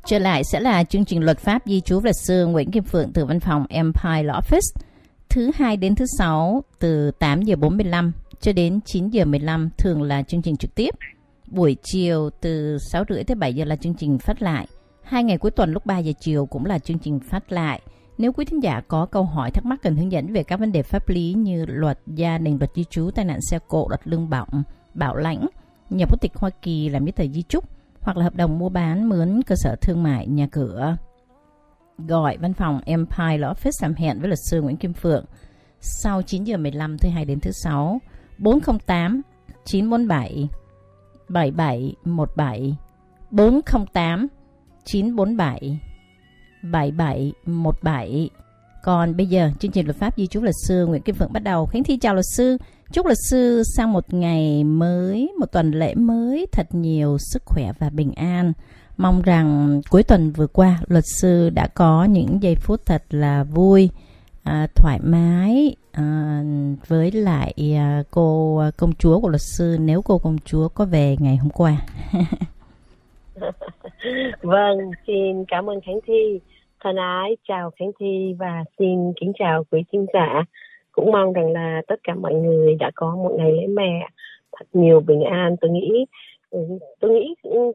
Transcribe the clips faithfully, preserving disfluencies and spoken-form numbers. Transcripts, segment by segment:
Trở lại sẽ là chương trình luật pháp di trú luật sư Nguyễn Kim Phượng từ văn phòng Empire Law Office. Thứ hai đến thứ sáu từ tám giờ bốn mươi lăm cho đến chín giờ mười lăm thường là chương trình trực tiếp. Buổi chiều từ sáu rưỡi tới bảy giờ là chương trình phát lại. Hai ngày cuối tuần lúc ba giờ chiều cũng là chương trình phát lại. Nếu quý thính giả có câu hỏi thắc mắc cần hướng dẫn về các vấn đề pháp lý như luật gia đình, luật di trú, tai nạn xe cộ, luật lương bổng, bảo lãnh, nhập quốc tịch Hoa Kỳ, làm giấy tờ di chúc, hoặc là hợp đồng mua bán, mướn cơ sở thương mại, nhà cửa, gọi văn phòng Empire Law Office làm hẹn với luật sư Nguyễn Kim Phượng sau chín giờ mười lăm thứ hai đến thứ sáu. Bốn không tám chín bốn bảy bảy bảy một bảy, bốn không tám chín bốn bảy bảy bảy một bảy. Còn bây giờ chương trình luật pháp di trú luật sư Nguyễn Kim Phượng bắt đầu. Khánh Thi chào luật sư, chúc luật sư sang một ngày mới, một tuần lễ mới thật nhiều sức khỏe và bình an. Mong rằng cuối tuần vừa qua luật sư đã có những giây phút thật là vui, à, thoải mái à, với lại à, cô công chúa của luật sư, nếu cô công chúa có về ngày hôm qua. Vâng, xin cảm ơn Khánh Thi. Thân ái chào Khánh Thi và xin kính chào quý thính giả. Cũng mong rằng là tất cả mọi người đã có một ngày lễ mẹ thật nhiều bình an. Tôi nghĩ tôi nghĩ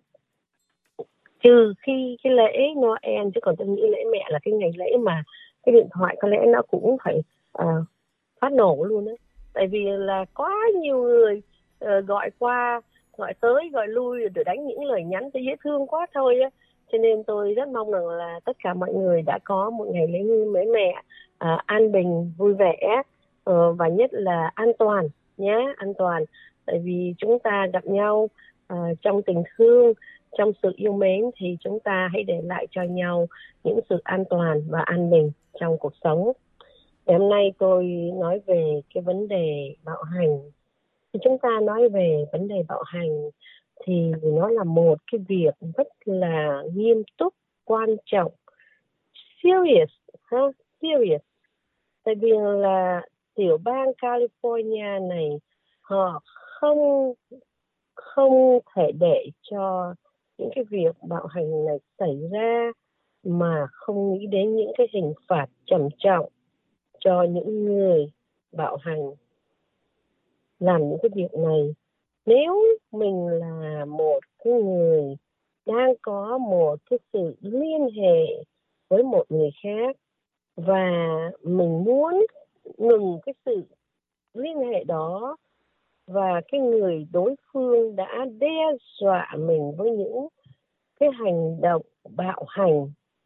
trừ khi cái lễ Noel, chứ còn tôi nghĩ lễ mẹ là cái ngày lễ mà cái điện thoại có lẽ nó cũng phải uh, phát nổ luôn đấy. Tại vì là quá nhiều người uh, gọi qua, gọi tới, gọi lui để đánh những lời nhắn tôi dễ thương quá thôi á. Cho nên tôi rất mong rằng là tất cả mọi người đã có một ngày lễ lễ mẹ uh, an bình, vui vẻ uh, và nhất là an toàn nhé, an toàn. Tại vì chúng ta gặp nhau uh, trong tình thương, trong sự yêu mến thì chúng ta hãy để lại cho nhau những sự an toàn và an bình trong cuộc sống. Ngày hôm nay tôi nói về cái vấn đề bạo hành. Khi chúng ta nói về vấn đề bạo hành thì nó là một cái việc rất là nghiêm túc, quan trọng, serious, ha, serious. Tại vì là tiểu bang California này họ không không thể để cho những cái việc bạo hành này xảy ra mà không nghĩ đến những cái hình phạt trầm trọng cho những người bạo hành làm những cái việc này. Nếu mình là một cái người đang có một cái sự liên hệ với một người khác và mình muốn ngừng cái sự liên hệ đó, và cái người đối phương đã đe dọa mình với những cái hành động bạo hành,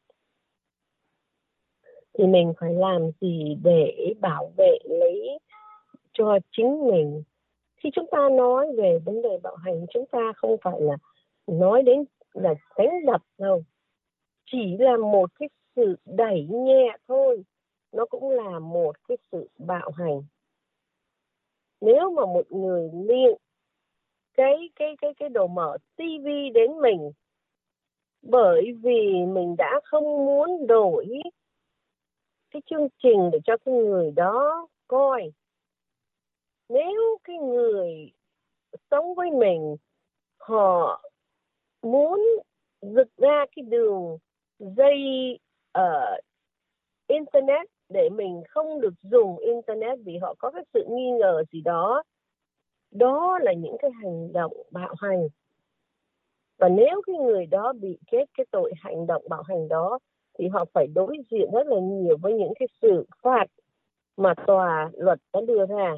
thì mình phải làm gì để bảo vệ lấy cho chính mình. Khi chúng ta nói về vấn đề bạo hành, chúng ta không phải là nói đến là đánh đập đâu, chỉ là một cái sự đẩy nhẹ thôi, nó cũng là một cái sự bạo hành. Nếu mà một người liệng cái cái cái cái đồ mở tivi đến mình bởi vì mình đã không muốn đổi cái chương trình để cho cái người đó coi, nếu cái người sống với mình họ muốn giật ra cái đường dây ở internet để mình không được dùng internet vì họ có cái sự nghi ngờ gì đó, đó là những cái hành động bạo hành. Và nếu cái người đó bị kết cái tội hành động bạo hành đó thì họ phải đối diện rất là nhiều với những cái sự phạt mà tòa luật đã đưa ra.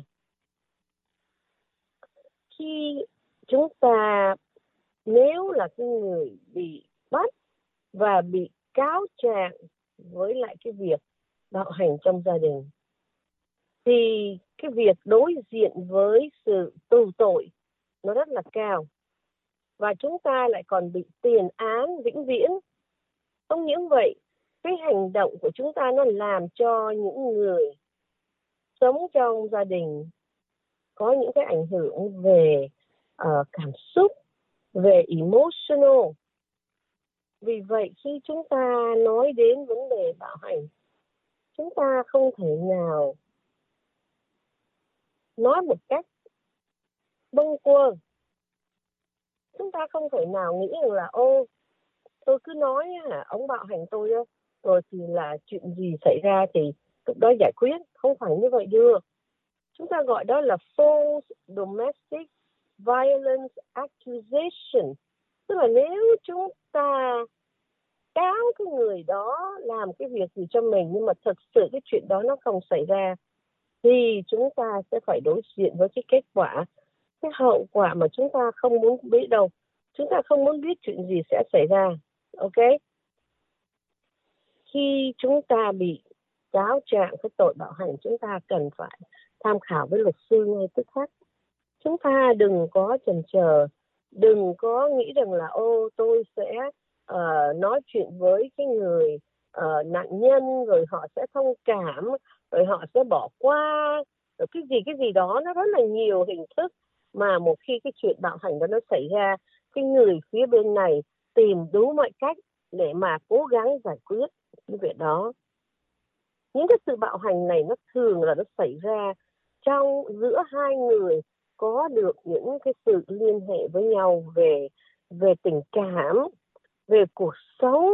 Khi chúng ta, nếu là cái người bị bắt và bị cáo trạng với lại cái việc bạo hành trong gia đình, thì cái việc đối diện với sự tù tội nó rất là cao. Và chúng ta lại còn bị tiền án vĩnh viễn. Không những vậy, cái hành động của chúng ta nó làm cho những người sống trong gia đình có những cái ảnh hưởng về uh, cảm xúc, về emotional. Vì vậy khi chúng ta nói đến vấn đề bạo hành, chúng ta không thể nào nói một cách bâng quơ. Chúng ta không thể nào nghĩ rằng là ô, tôi cứ nói hả, ông bạo hành tôi á, rồi thì là chuyện gì xảy ra thì lúc đó giải quyết. Không phải như vậy được. Chúng ta gọi đó là false domestic violence accusation. Tức là nếu chúng ta cáo cái người đó làm cái việc gì cho mình, nhưng mà thật sự cái chuyện đó nó không xảy ra, thì chúng ta sẽ phải đối diện với cái kết quả, cái hậu quả mà chúng ta không muốn biết đâu. Chúng ta không muốn biết chuyện gì sẽ xảy ra. Ok? Khi chúng ta bị cáo trạng cái tội bạo hành, chúng ta cần phải tham khảo với luật sư ngay tức khắc. Chúng ta đừng có chần chờ, đừng có nghĩ rằng là ô tôi sẽ uh, nói chuyện với cái người uh, nạn nhân rồi họ sẽ thông cảm, rồi họ sẽ bỏ qua, rồi cái gì cái gì đó. Nó rất là nhiều hình thức mà một khi cái chuyện bạo hành đó nó xảy ra, cái người phía bên này tìm đủ mọi cách để mà cố gắng giải quyết cái việc đó. Những cái sự bạo hành này nó thường là nó xảy ra trong giữa hai người có được những cái sự liên hệ với nhau về về tình cảm, về cuộc sống.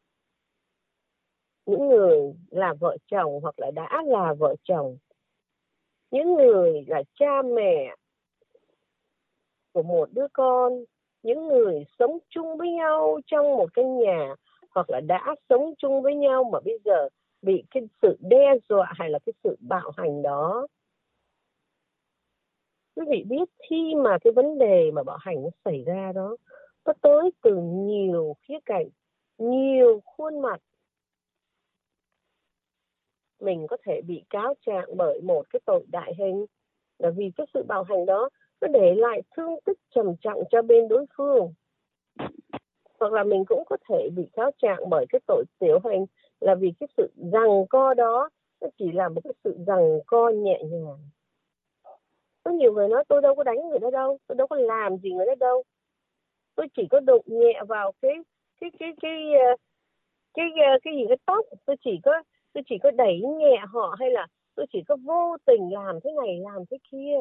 Những người là vợ chồng hoặc là đã là vợ chồng, những người là cha mẹ của một đứa con, những người sống chung với nhau trong một căn nhà hoặc là đã sống chung với nhau mà bây giờ bị cái sự đe dọa hay là cái sự bạo hành đó. Quý vị biết khi mà cái vấn đề mà bạo hành nó xảy ra đó, nó tới từ nhiều khía cạnh, nhiều khuôn mặt. Mình có thể bị cáo trạng bởi một cái tội đại hình là vì cái sự bạo hành đó nó để lại thương tích trầm trọng cho bên đối phương. Hoặc là mình cũng có thể bị cáo trạng bởi cái tội tiểu hình là vì cái sự giằng co đó nó chỉ là một cái sự giằng co nhẹ nhàng. Có nhiều người nói tôi đâu có đánh người đó đâu, tôi đâu có làm gì người đó đâu, tôi chỉ có đụng nhẹ vào cái cái cái cái cái cái, cái, cái gì cái tóc, tôi chỉ có tôi chỉ có đẩy nhẹ họ, hay là tôi chỉ có vô tình làm thế này làm thế kia.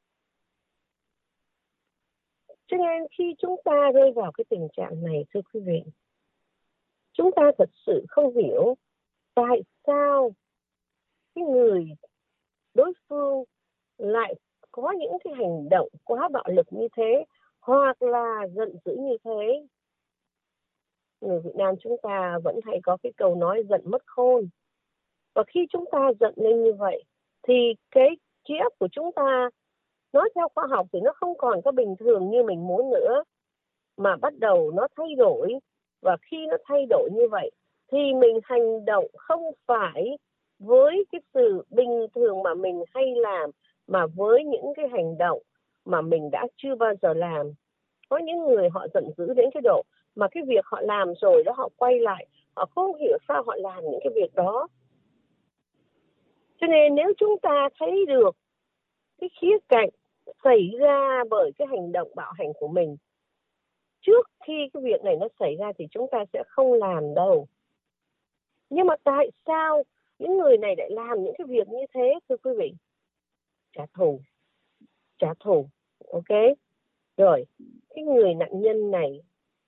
Cho nên khi chúng ta rơi vào cái tình trạng này, thưa quý vị, chúng ta thật sự không hiểu tại sao cái người đối phương lại có những cái hành động quá bạo lực như thế, hoặc là giận dữ như thế. Người Việt Nam chúng ta vẫn hay có cái câu nói giận mất khôn. Và khi chúng ta giận lên như vậy, thì cái trí óc của chúng ta, nói theo khoa học thì nó không còn có bình thường như mình muốn nữa, mà bắt đầu nó thay đổi. Và khi nó thay đổi như vậy, thì mình hành động không phải với cái sự bình thường mà mình hay làm, mà với những cái hành động mà mình đã chưa bao giờ làm. Có những người họ giận dữ đến cái độ mà cái việc họ làm rồi đó họ quay lại, họ không hiểu sao họ làm những cái việc đó. Cho nên nếu chúng ta thấy được cái khía cạnh xảy ra bởi cái hành động bạo hành của mình trước khi cái việc này nó xảy ra, thì chúng ta sẽ không làm đâu. Nhưng mà tại sao những người này lại làm những cái việc như thế, thưa quý vị? Trả thù. Trả thù. Ok? Rồi, cái người nạn nhân này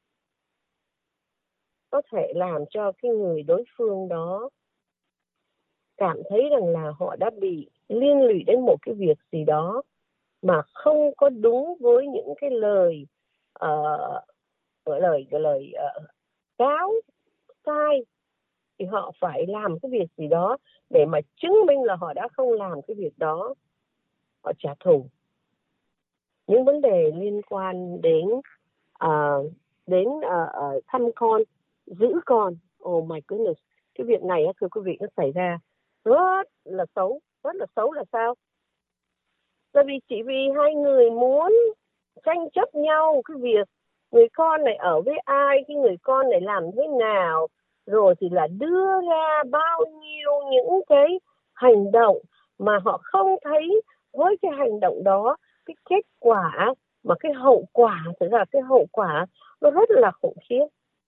có thể làm cho cái người đối phương đó cảm thấy rằng là họ đã bị liên lụy đến một cái việc gì đó mà không có đúng với những cái lời uh, lời lời uh, cáo sai, thì họ phải làm cái việc gì đó để mà chứng minh là họ đã không làm cái việc đó. Họ trả thù. Những vấn đề liên quan đến uh, đến uh, uh, thăm con, giữ con, oh my goodness, cái việc này thưa quý vị nó xảy ra rất là xấu. Rất là xấu là sao? Tại vì chỉ vì hai người muốn tranh chấp nhau cái việc người con này ở với ai, cái người con này làm thế nào, rồi thì là đưa ra bao nhiêu những cái hành động mà họ không thấy với cái hành động đó cái kết quả, mà cái hậu quả, thực ra cái hậu quả nó rất là khủng khiếp.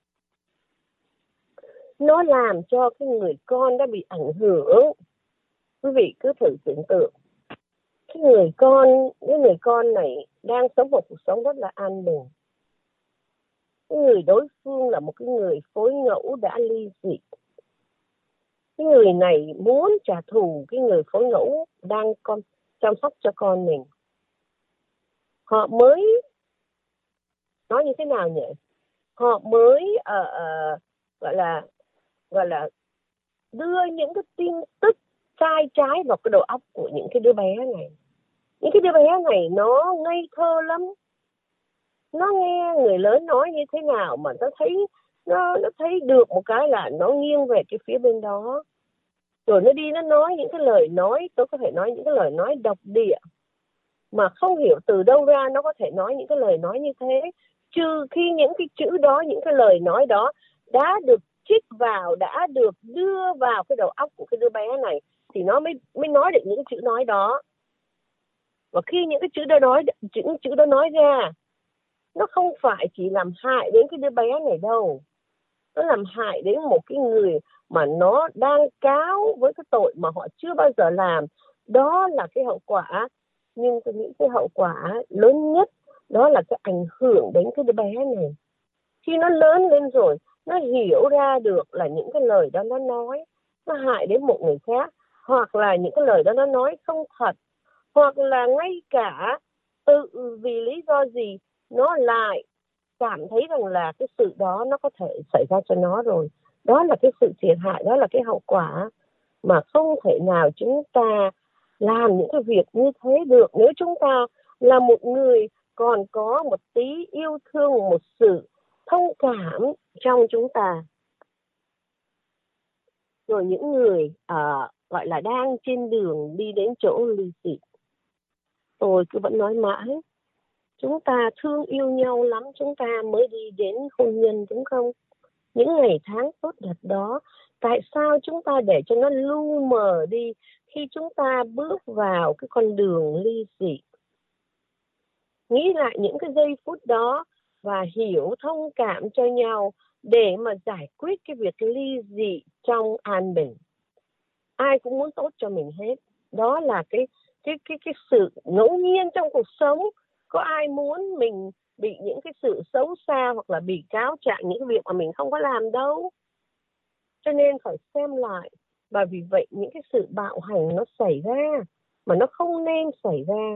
Nó làm cho cái người con đã bị ảnh hưởng. Quý vị cứ thử tưởng tượng, cái người con, cái người con này đang sống một cuộc sống rất là an bình. cái người đối phương là một cái người phối ngẫu đã ly dị. Cái người này muốn trả thù cái người phối ngẫu đang con chăm sóc cho con mình. Họ mới nói như thế nào nhỉ? Họ mới uh, uh, gọi là gọi là đưa những cái tin tức sai trái vào cái đầu óc của những cái đứa bé này. Những cái đứa bé này nó ngây thơ lắm. Nó nghe người lớn nói như thế nào mà nó thấy nó nó thấy được một cái là nó nghiêng về cái phía bên đó. Rồi nó đi nó nói những cái lời nói, tôi có thể nói những cái lời nói độc địa mà không hiểu từ đâu ra nó có thể nói những cái lời nói như thế, trừ khi những cái chữ đó, những cái lời nói đó đã được trích vào, đã được đưa vào cái đầu óc của cái đứa bé này thì nó mới mới nói được những cái chữ nói đó. Và khi những cái chữ đó nói những chữ đó nói ra, nó không phải chỉ làm hại đến cái đứa bé này đâu, nó làm hại đến một cái người mà nó đang cáo với cái tội mà họ chưa bao giờ làm. Đó là cái hậu quả. Nhưng tôi nghĩ cái hậu quả lớn nhất đó là cái ảnh hưởng đến cái đứa bé này. Khi nó lớn lên rồi, nó hiểu ra được là những cái lời đó nó nói nó hại đến một người khác, hoặc là những cái lời đó nó nói không thật, hoặc là ngay cả tự vì lý do gì nó lại cảm thấy rằng là cái sự đó nó có thể xảy ra cho nó rồi. Đó là cái sự thiệt hại, đó là cái hậu quả mà không thể nào chúng ta làm những cái việc như thế được nếu chúng ta là một người còn có một tí yêu thương, một sự thông cảm trong chúng ta. Rồi những người uh, gọi là đang trên đường đi đến chỗ ly dị, tôi cứ vẫn nói mãi, chúng ta thương yêu nhau lắm chúng ta mới đi đến hôn nhân, đúng không? Những ngày tháng tốt đẹp đó, tại sao chúng ta để cho nó lu mờ đi khi chúng ta bước vào cái con đường ly dị? Nghĩ lại những cái giây phút đó và hiểu thông cảm cho nhau để mà giải quyết cái việc ly dị trong an bình. Ai cũng muốn tốt cho mình hết. Đó là cái cái cái cái sự ngẫu nhiên trong cuộc sống. Có ai muốn mình bị những cái sự xấu xa hoặc là bị cáo trạng những việc mà mình không có làm đâu. Cho nên phải xem lại. Và vì vậy những cái sự bạo hành nó xảy ra mà nó không nên xảy ra.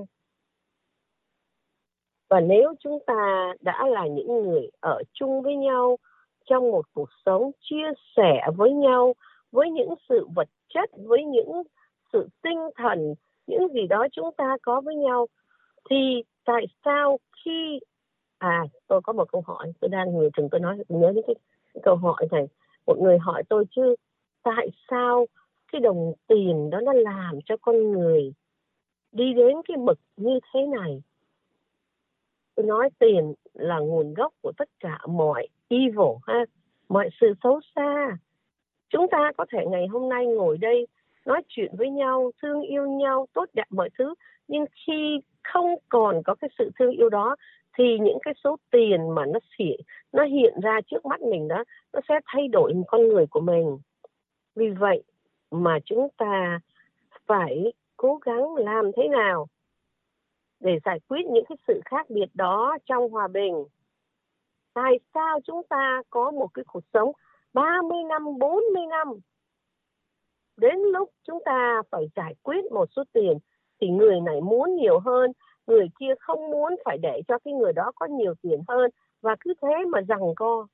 Và nếu chúng ta đã là những người ở chung với nhau trong một cuộc sống, chia sẻ với nhau với những sự vật chất, với những sự tinh thần, những gì đó chúng ta có với nhau, thì tại sao khi à tôi có một câu hỏi, tôi đang người từng tôi nói tôi nhớ đến cái, cái câu hỏi này. Một người hỏi tôi chứ, tại sao cái đồng tiền đó nó làm cho con người đi đến cái bậc như thế này? Tôi nói tiền là nguồn gốc của tất cả mọi evil ha, mọi sự xấu xa. Chúng ta có thể ngày hôm nay ngồi đây nói chuyện với nhau, thương yêu nhau, tốt đẹp mọi thứ, nhưng khi không còn có cái sự thương yêu đó thì những cái số tiền mà nó hiện, nó hiện ra trước mắt mình đó, nó sẽ thay đổi con người của mình. Vì vậy mà chúng ta phải cố gắng làm thế nào để giải quyết những cái sự khác biệt đó trong hòa bình. Tại sao chúng ta có một cái cuộc sống ba mươi năm, bốn mươi năm, đến lúc chúng ta phải giải quyết một số tiền thì người này muốn nhiều hơn, người kia không muốn, phải để cho cái người đó có nhiều tiền hơn, và cứ thế mà giằng co.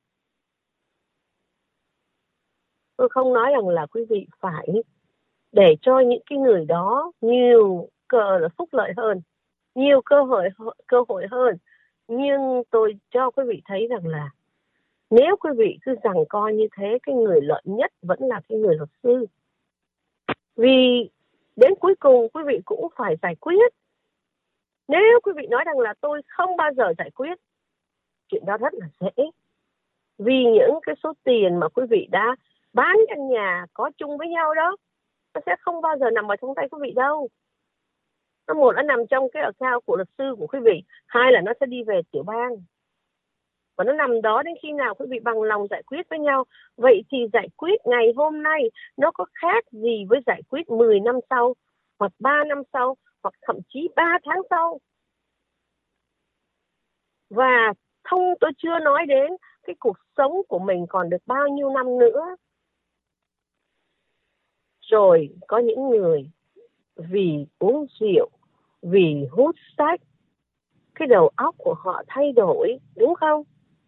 Tôi không nói rằng là quý vị phải để cho những cái người đó nhiều cơ phúc lợi hơn, nhiều cơ hội cơ hội hơn, nhưng tôi cho quý vị thấy rằng là nếu quý vị cứ giằng co như thế, cái người lợi nhất vẫn là cái người luật sư. Vì đến cuối cùng quý vị cũng phải giải quyết. Nếu quý vị nói rằng là tôi không bao giờ giải quyết, chuyện đó rất là dễ. Vì những cái số tiền mà quý vị đã bán căn nhà có chung với nhau đó, nó sẽ không bao giờ nằm ở trong tay quý vị đâu. Nó một nó nằm trong cái account của luật sư của quý vị, hai là nó sẽ đi về tiểu bang. Và nó nằm đó đến khi nào quý vị bằng lòng giải quyết với nhau. Vậy thì giải quyết ngày hôm nay nó có khác gì với giải quyết mười năm sau, hoặc ba năm sau, hoặc thậm chí ba tháng sau. Và thông tôi chưa nói đến cái cuộc sống của mình còn được bao nhiêu năm nữa. Rồi có những người vì uống rượu, vì hút sách, cái đầu óc của họ thay đổi, đúng không?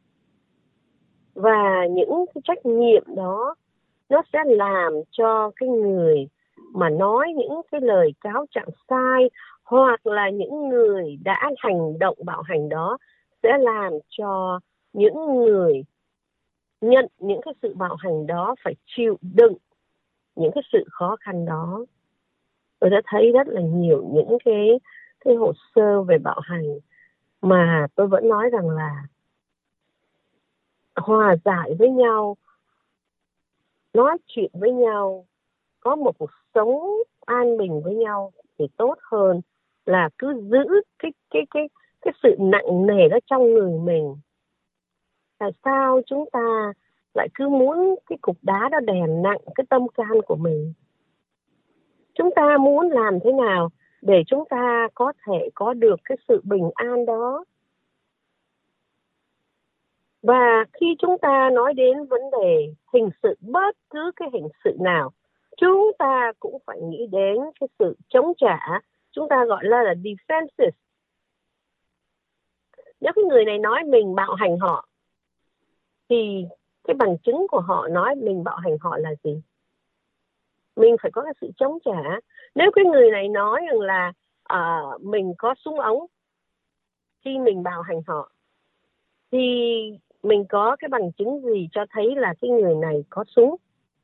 Và những cái trách nhiệm đó nó sẽ làm cho cái người mà nói những cái lời cáo trạng sai, hoặc là những người đã hành động bạo hành đó sẽ làm cho những người nhận những cái sự bạo hành đó phải chịu đựng những cái sự khó khăn đó. Tôi đã thấy rất là nhiều những cái, cái hồ sơ về bạo hành mà tôi vẫn nói rằng là hòa giải với nhau, nói chuyện với nhau, có một cuộc sống an bình với nhau thì tốt hơn là cứ giữ cái cái cái cái sự nặng nề đó trong người mình. Tại sao chúng ta lại cứ muốn cái cục đá đó đè nặng cái tâm can của mình? Chúng ta muốn làm thế nào để chúng ta có thể có được cái sự bình an đó? Và khi chúng ta nói đến vấn đề hình sự, bất cứ cái hình sự nào, chúng ta cũng phải nghĩ đến cái sự chống trả. Chúng ta gọi là, là defensive. Nếu cái người này nói mình bạo hành họ, thì cái bằng chứng của họ nói mình bạo hành họ là gì? Mình phải có cái sự chống trả. Nếu cái người này nói rằng là à, mình có súng ống khi mình bạo hành họ, thì mình có cái bằng chứng gì cho thấy là cái người này có súng?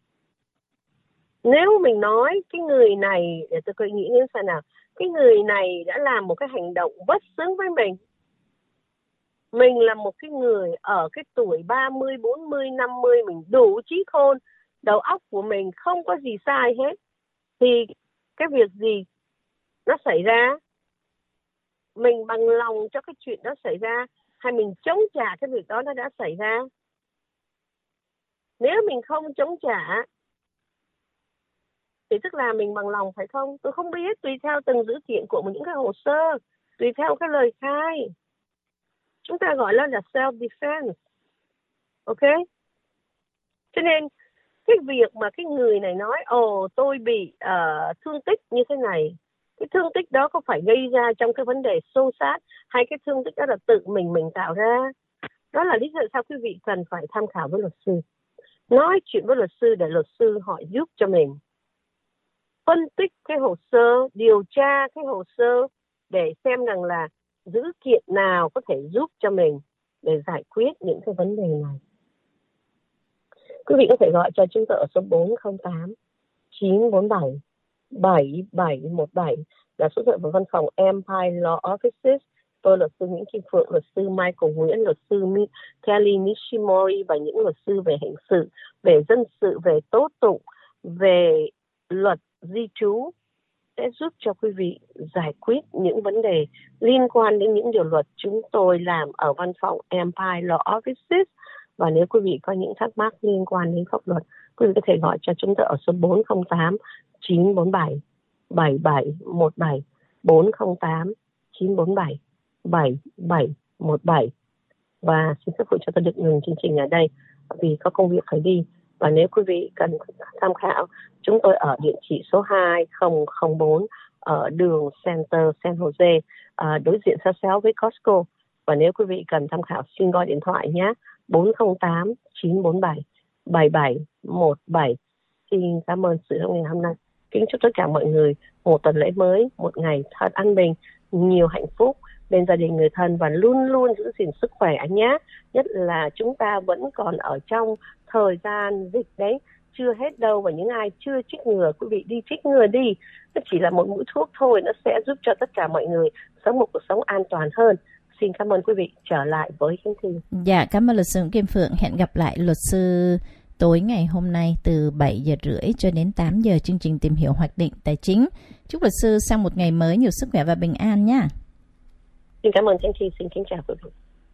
Nếu mình nói cái người này, để tôi coi nghĩ đến xem nào, cái người này đã làm một cái hành động bất xứng với mình. Mình là một cái người ở cái tuổi ba mươi, bốn mươi, năm mươi, mình đủ trí khôn, đầu óc của mình không có gì sai hết. Thì cái việc gì nó xảy ra? Mình bằng lòng cho cái chuyện đó xảy ra, hay mình chống trả cái việc đó nó đã xảy ra? Nếu mình không chống trả thì tức là mình bằng lòng, phải không? Tôi không biết, tùy theo từng dữ kiện của những cái hồ sơ, tùy theo cái lời khai. Chúng ta gọi là là self-defense. Ok? Cho nên cái việc mà cái người này nói ồ tôi bị uh, thương tích như thế này, cái thương tích đó có phải gây ra trong cái vấn đề xô xát, hay cái thương tích đó là tự mình mình tạo ra? Đó là lý do sao quý vị cần phải tham khảo với luật sư. Nói chuyện với luật sư để luật sư họ giúp cho mình phân tích cái hồ sơ, điều tra cái hồ sơ để xem rằng là dữ kiện nào có thể giúp cho mình để giải quyết những cái vấn đề này. Quý vị có thể gọi cho chúng tôi ở số bốn không tám chín bốn bảy bảy bảy một bảy là số điện thoại văn phòng Empire Law Offices. Tôi luật sư Nguyễn Kim Phượng, luật sư Michael Nguyễn, luật sư Kelly Nishimori và những luật sư về hình sự, về dân sự, về tố tụng, về luật di trú sẽ giúp cho quý vị giải quyết những vấn đề liên quan đến những điều luật chúng tôi làm ở văn phòng Empire Law Offices. Và nếu quý vị có những thắc mắc liên quan đến pháp luật, quý vị có thể gọi cho chúng tôi ở số bốn không tám chín bốn bảy bảy bảy một bảy, bốn không tám chín bốn bảy bảy bảy một bảy. Và xin phép phụ cho tôi được ngừng chương trình ở đây vì có công việc phải đi. Và nếu quý vị cần tham khảo, chúng tôi ở địa chỉ số hai không không bốn ở đường Center San Jose, đối diện xa xéo với Costco. Và nếu quý vị cần tham khảo, xin gọi điện thoại nhé, bốn không tám chín bốn bảy bảy bảy một bảy. Xin cảm ơn sự hôm ngày hôm nay. Kính chúc tất cả mọi người một tuần lễ mới, một ngày thật an bình, nhiều hạnh phúc bên gia đình người thân và luôn luôn giữ gìn sức khỏe anh nhé. Nhất là chúng ta vẫn còn ở trong thời gian dịch đấy, chưa hết đâu. Và những ai chưa chích ngừa, quý vị đi chích ngừa đi. Nó chỉ là một mũi thuốc thôi, nó sẽ giúp cho tất cả mọi người sống một cuộc sống an toàn hơn. Xin cảm ơn quý vị. Trở lại với Khánh Thư. Dạ, cảm ơn luật sư Kim Phượng. Hẹn gặp lại luật sư tối ngày hôm nay từ bảy giờ rưỡi cho đến tám giờ, chương trình tìm hiểu hoạch định tài chính. Chúc luật sư sang một ngày mới nhiều sức khỏe và bình an nhé. Xin cảm ơn Khánh Thư. Xin kính chào quý vị.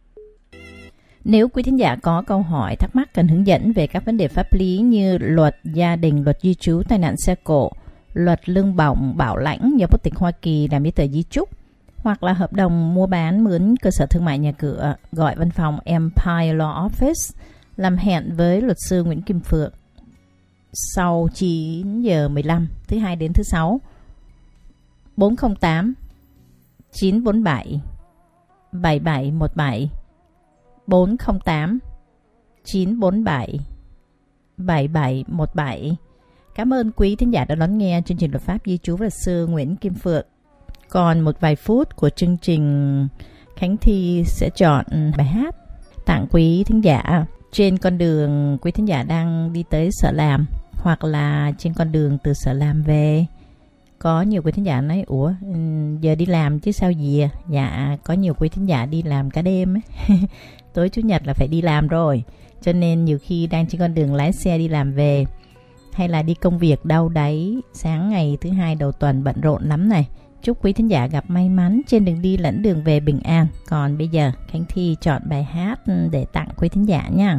Nếu quý thính giả có câu hỏi, thắc mắc cần hướng dẫn về các vấn đề pháp lý như luật gia đình, luật di trú, tai nạn xe cộ, luật lương bổng, bảo lãnh do quốc tịch Hoa Kỳ làm giấy tờ di chúc, hoặc là hợp đồng mua bán mướn cơ sở thương mại nhà cửa, gọi văn phòng Empire Law Office làm hẹn với luật sư Nguyễn Kim Phượng sau chín giờ mười lăm thứ hai đến thứ sáu. Bốn không tám chín bốn bảy bảy bảy một bảy bốn không tám chín bốn bảy bảy bảy một bảy. Cảm ơn quý thính giả đã đón nghe chương trình Luật pháp Di trú luật sư Nguyễn Kim Phượng. Còn một vài phút của chương trình, Khánh Thi sẽ chọn bài hát tặng quý thính giả trên con đường quý thính giả đang đi tới sở làm, hoặc là trên con đường từ sở làm về. Có nhiều quý thính giả nói ủa giờ đi làm chứ sao gì à? Dạ, có nhiều quý thính giả đi làm cả đêm ấy. Tối chủ nhật là phải đi làm rồi, cho nên nhiều khi đang trên con đường lái xe đi làm về, hay là đi công việc đâu đấy sáng ngày thứ hai đầu tuần bận rộn lắm này. Chúc quý thính giả gặp may mắn trên đường đi lẫn đường về bình an. Còn bây giờ Khánh Thi chọn bài hát để tặng quý thính giả nha.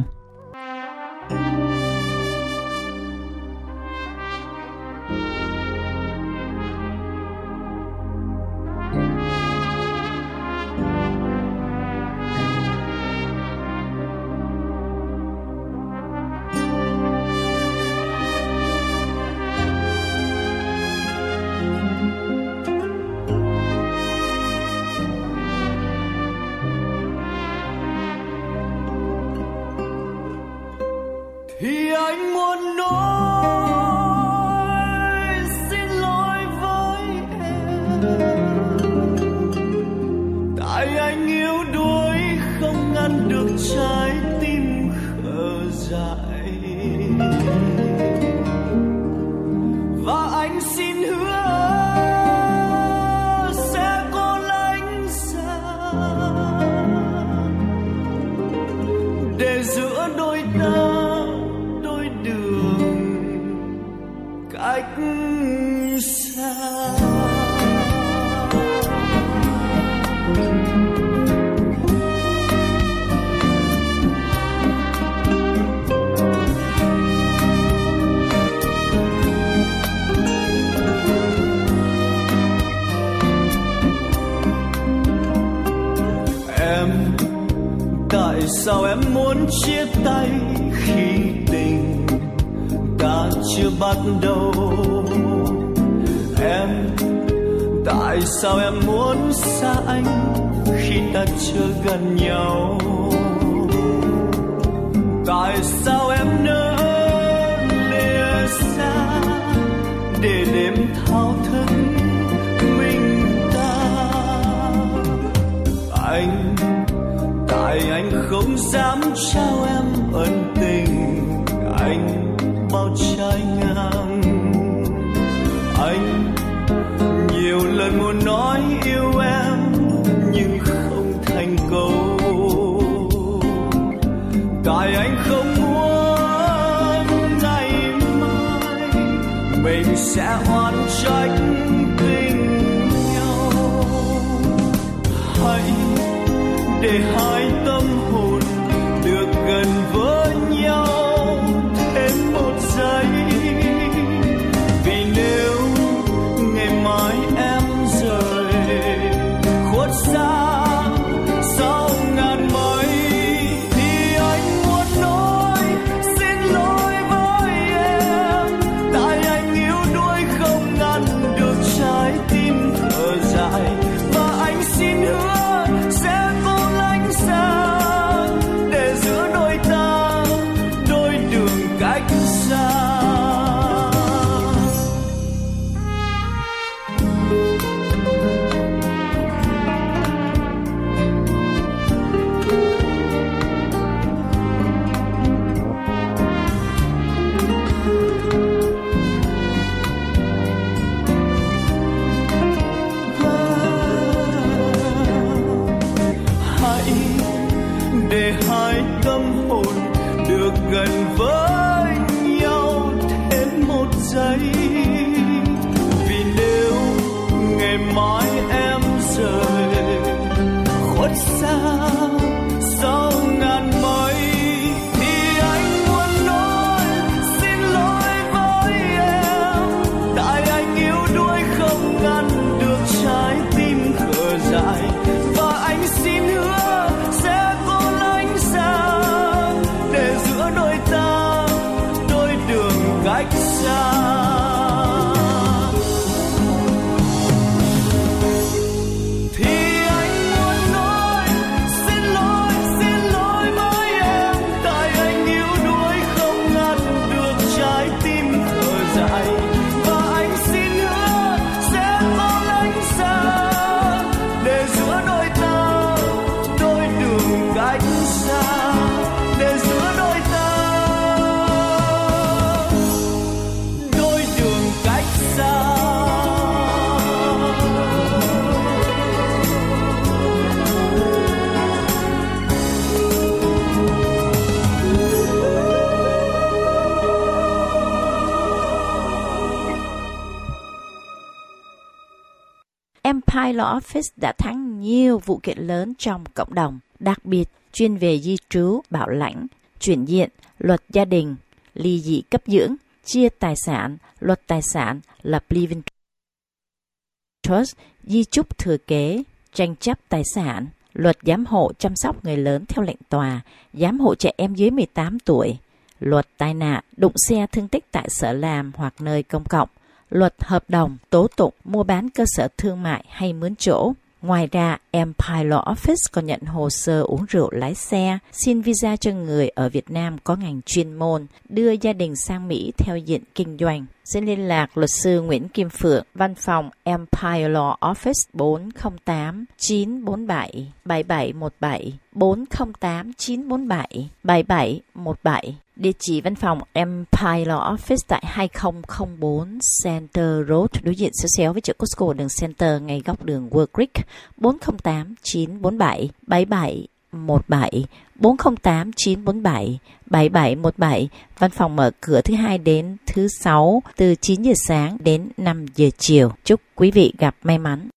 Thì anh muốn nói xin lỗi với em, tại anh yếu đuối không ngăn được trái tim khờ dại. Và anh xin hứa sẽ có lánh xa để giữa đôi ta cách xa. Em, tại sao em muốn chia tay khi tình ta chưa bắt đầu? Em, tại sao em muốn xa anh khi ta chưa gần nhau? Tại sao em nỡ lìa xa để đêm thao thức mình ta? Anh, tại anh không dám trao em ân tình, anh bao trái ngang. Anh nhiều lần muốn nói yêu em nhưng không thành câu, tại anh không muốn ngày mai mình sẽ oán trách tình nhau. Hãy để hai tâm hồn được gần với nhau thêm một giây, vì nếu ngày mai em rời khuất xa sau ngàn mây thì anh muốn nói xin lỗi với em, tại anh yếu đuối không ngăn được trái tim thở dài. Và anh xin hứa sẽ cố lánh xa Empire Law Office đã thắng nhiều vụ kiện lớn trong cộng đồng, đặc biệt chuyên về di trú, bảo lãnh, chuyển diện, luật gia đình, ly dị cấp dưỡng, chia tài sản, luật tài sản, lập living trust, di chúc thừa kế, tranh chấp tài sản, luật giám hộ chăm sóc người lớn theo lệnh tòa, giám hộ trẻ em dưới mười tám tuổi, luật tai nạn, đụng xe thương tích tại sở làm hoặc nơi công cộng, luật hợp đồng, tố tụng, mua bán cơ sở thương mại hay mướn chỗ. Ngoài ra, Empire Law Office còn nhận hồ sơ uống rượu lái xe, xin visa cho người ở Việt Nam có ngành chuyên môn, đưa gia đình sang Mỹ theo diện kinh doanh. Xin liên lạc luật sư Nguyễn Kim Phượng, văn phòng Empire Law Office bốn không tám chín bốn bảy bảy bảy một bảy, bốn không tám chín bốn bảy bảy bảy một bảy. Địa chỉ văn phòng Empire Law Office tại hai không không bốn Center Road, đối diện xéo xéo với chợ Costco đường Center, ngay góc đường World Creek, bốn không tám chín bốn bảy bảy bảy một bảy, bốn không tám chín bốn bảy bảy bảy một bảy. Văn phòng mở cửa thứ hai đến thứ sáu từ chín giờ sáng đến năm giờ chiều. Chúc quý vị gặp may mắn.